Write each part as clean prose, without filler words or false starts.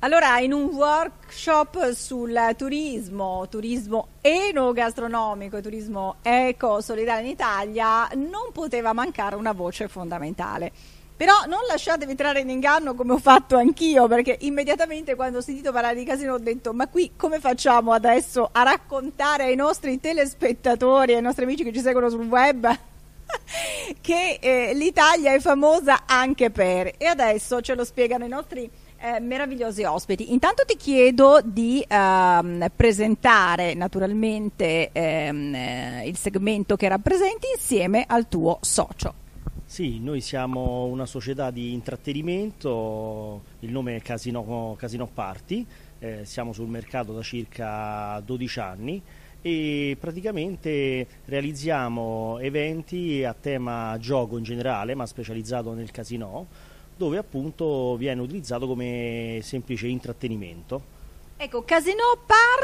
Allora, in un workshop sul turismo enogastronomico e turismo eco-solidale in Italia, non poteva mancare una voce fondamentale. Però non lasciatevi trarre in inganno come ho fatto anch'io, perché immediatamente quando ho sentito parlare di casino ho detto: ma qui come facciamo adesso a raccontare ai nostri telespettatori, ai nostri amici che ci seguono sul web che l'Italia è famosa anche per... E adesso ce lo spiegano i nostri meravigliosi ospiti. Intanto ti chiedo di presentare naturalmente il segmento che rappresenti insieme al tuo socio. Sì, noi siamo una società di intrattenimento, il nome è Casino Party, siamo sul mercato da circa 12 anni e praticamente realizziamo eventi a tema gioco in generale, ma specializzato nel casino, dove appunto viene utilizzato come semplice intrattenimento. Ecco, Casino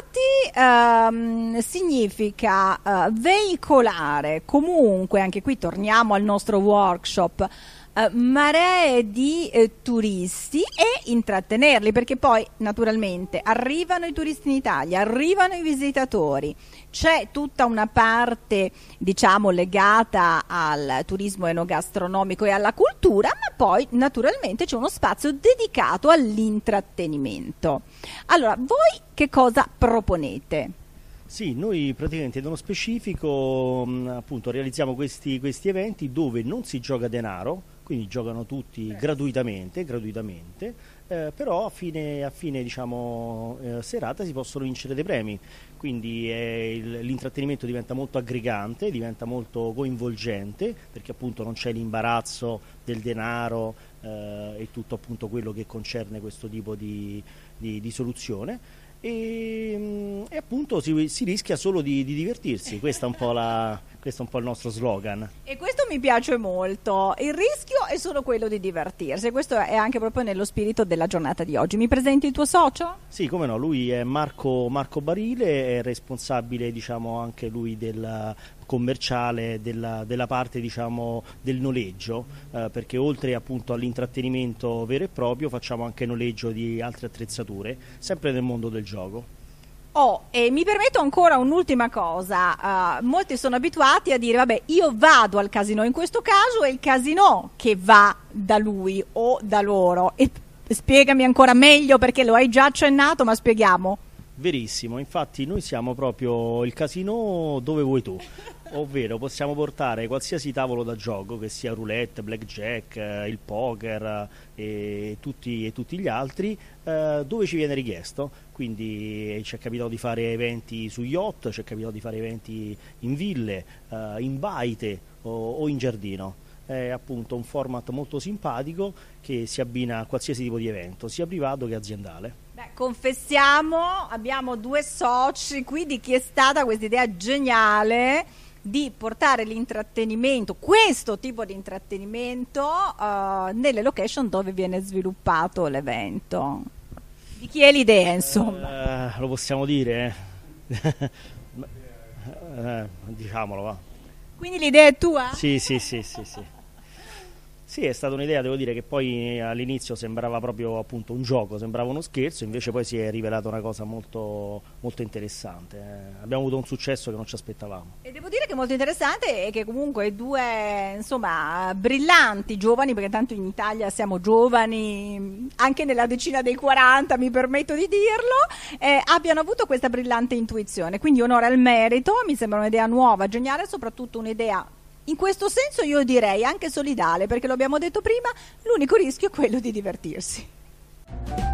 Party significa veicolare, comunque, anche qui torniamo al nostro workshop, maree di turisti e intrattenerli, perché poi naturalmente arrivano i turisti in Italia, arrivano i visitatori, c'è tutta una parte diciamo legata al turismo enogastronomico e alla cultura, ma poi naturalmente c'è uno spazio dedicato all'intrattenimento. Allora, voi che cosa proponete? Sì, noi praticamente nello specifico appunto realizziamo questi eventi dove non si gioca denaro, quindi giocano tutti gratuitamente, però a fine diciamo, serata si possono vincere dei premi, quindi l'intrattenimento diventa molto aggregante, diventa molto coinvolgente, perché appunto non c'è l'imbarazzo del denaro e tutto appunto quello che concerne questo tipo di soluzione. E appunto si rischia solo di divertirsi, questo è un po' il nostro slogan. E questo mi piace molto, il rischio è solo quello di divertirsi, questo è anche proprio nello spirito della giornata di oggi. Mi presenti il tuo socio? Sì, come no, lui è Marco Barile, è responsabile diciamo anche lui del commerciale della parte diciamo del noleggio, perché oltre appunto all'intrattenimento vero e proprio facciamo anche noleggio di altre attrezzature, sempre nel mondo del gioco. E mi permetto ancora un'ultima cosa, molti sono abituati a dire vabbè, io vado al casino, in questo caso è il casino che va da lui o da loro, e spiegami ancora meglio perché lo hai già accennato, ma spieghiamo. Verissimo, infatti noi siamo proprio il casino dove vuoi tu, ovvero possiamo portare qualsiasi tavolo da gioco, che sia roulette, blackjack, il poker e tutti gli altri, dove ci viene richiesto. Quindi ci è capitato di fare eventi su yacht, ci è capitato di fare eventi in ville, in baite o in giardino. È appunto un format molto simpatico che si abbina a qualsiasi tipo di evento, sia privato che aziendale. Confessiamo, abbiamo due soci qui di chi è stata questa idea geniale di portare l'intrattenimento, questo tipo di intrattenimento, nelle location dove viene sviluppato l'evento. Di chi è l'idea, insomma? Lo possiamo dire? Diciamolo, va. Quindi l'idea è tua? Sì. Sì, è stata un'idea, devo dire che poi all'inizio sembrava proprio appunto un gioco, sembrava uno scherzo, invece poi si è rivelata una cosa molto, molto interessante. Abbiamo avuto un successo che non ci aspettavamo. E devo dire che è molto interessante e che comunque due, insomma, brillanti giovani, perché tanto in Italia siamo giovani, anche nella decina dei 40, mi permetto di dirlo, abbiano avuto questa brillante intuizione. Quindi onore al merito, mi sembra un'idea nuova, geniale, soprattutto un'idea in questo senso io direi anche solidale, perché lo abbiamo detto prima, l'unico rischio è quello di divertirsi.